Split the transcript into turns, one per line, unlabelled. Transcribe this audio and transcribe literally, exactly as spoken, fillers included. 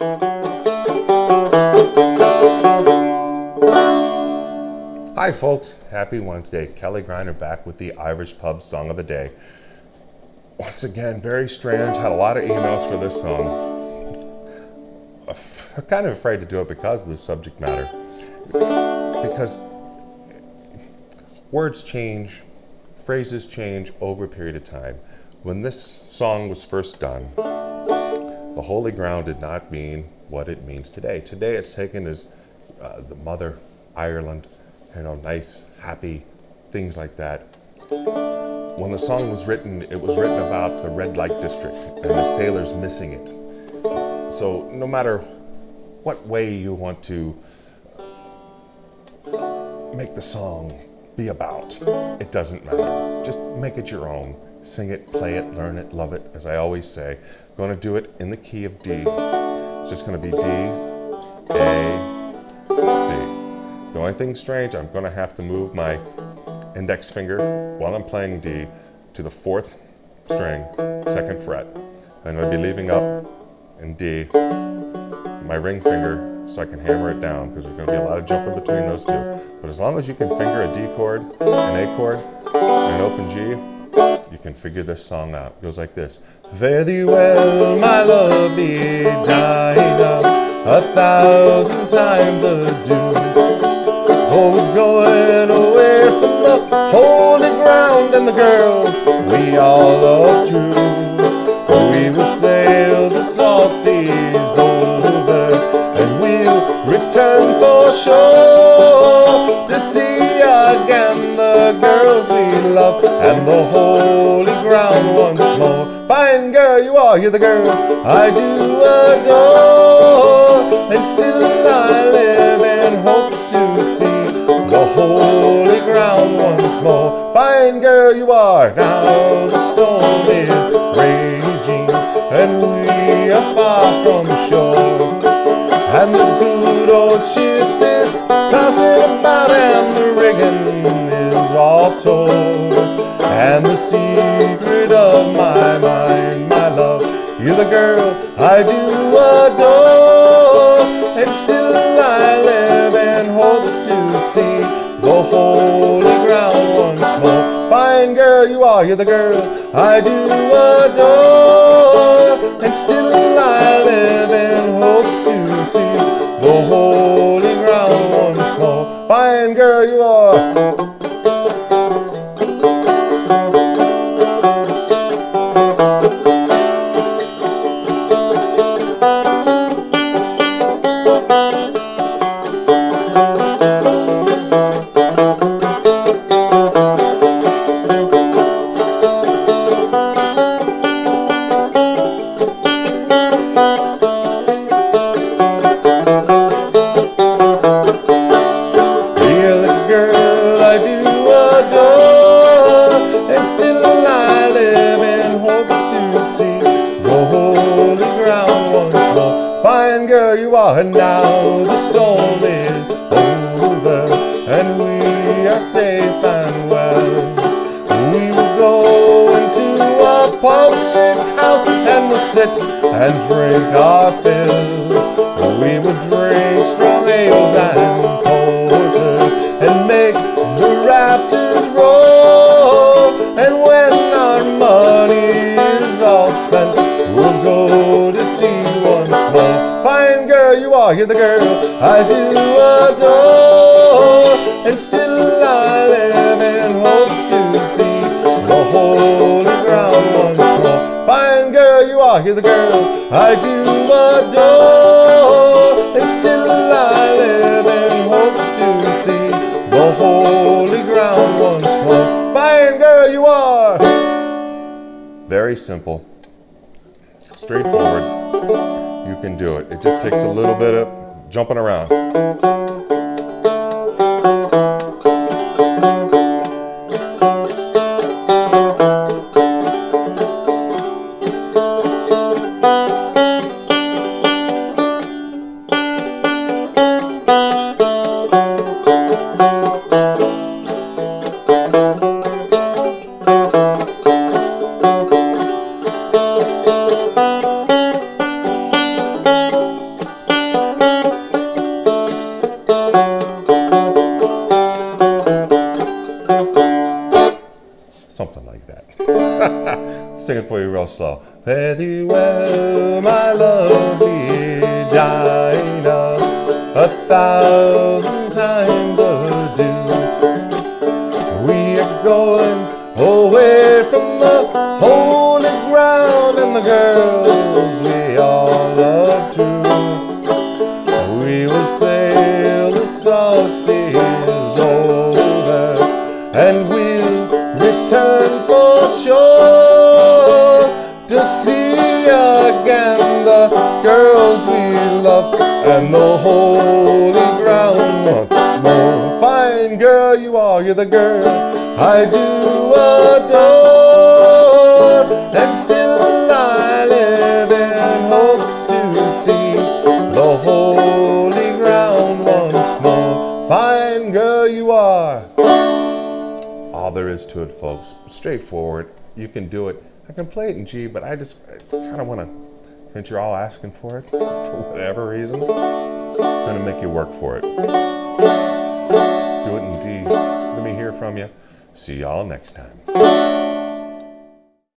Hi folks, happy Wednesday. Kelly Griner back with the Irish Pub Song of the Day. Once again, very strange, had a lot of emails for this song. I'm kind of afraid to do it because of the subject matter. Because words change, phrases change over a period of time. When this song was first done, the holy ground did not mean what it means today. Today it's taken as uh, the mother, Ireland, you know, nice, happy, things like that. When the song was written, it was written about the red light district and the sailors missing it. So no matter what way you want to make the song be about, it doesn't matter. Just make it your own. Sing it, play it, learn it, love it, as I always say. I'm going to do it in the key of D. It's just going to be D, A, C. The only thing strange, I'm going to have to move my index finger while I'm playing D to the fourth string, second fret. I'm going to be leaving up in D my ring finger so I can hammer it down, because there's going to be a lot of jumping between those two. But as long as you can finger a D chord, an A chord, and an open G, you can figure this song out. It goes like this. Fare thee well, my lovey Dinah, a thousand times adieu. For we're going away from the holy ground and the girls we all love true. We will sail the salt seas over, and we'll return for sure to see again the girls we love and the holy ground once more. Fine girl you are, you're the girl I do adore, and still I live in hopes to see the holy ground once more. Fine girl you are. Now the storm is raging and we are far from shore, and the good old ship is tossing about and the rigging is all torn. And the secret of my mind, my love, you're the girl I do adore, and still I live in hopes to see the holy ground once more. Fine girl you are, you're the girl I do adore, and still I live in hopes to see the holy ground once more. Fine girl you are. And now the storm is over and we are safe and well. We will go into a public house and we'll sit and drink our fill. We will drink strong ales and porter and make the rafters roll. And when our money is all spent, we'll go to sea once more. Fine girl you are, you're the girl I do adore, and still I live in hopes to see the holy ground once more. Fine girl you are, you're the girl I do adore, and still I live in hopes to see the holy ground once more. Fine girl you are. Very simple, straightforward. You can do it. It just takes a little bit of jumping around. something like that. Sing it for you real slow. Fare thee well, my lovely Dinah, a thousand times adieu. We are going away from the holy ground and the girls we all love too. We will sail the salt seas over, and we'll return for sure to see again the girls we love and the holy ground once more. Fine girl you are, you're the girl I do adore, and still I live in hopes to see the holy ground once more. Fine girl you are. All there is to it, folks. Straightforward. You can do it. I can play it in G, but I just kind of want to, since you're all asking for it, for whatever reason, I'm going to make you work for it. Do it in D. Let me hear from you. See y'all next time.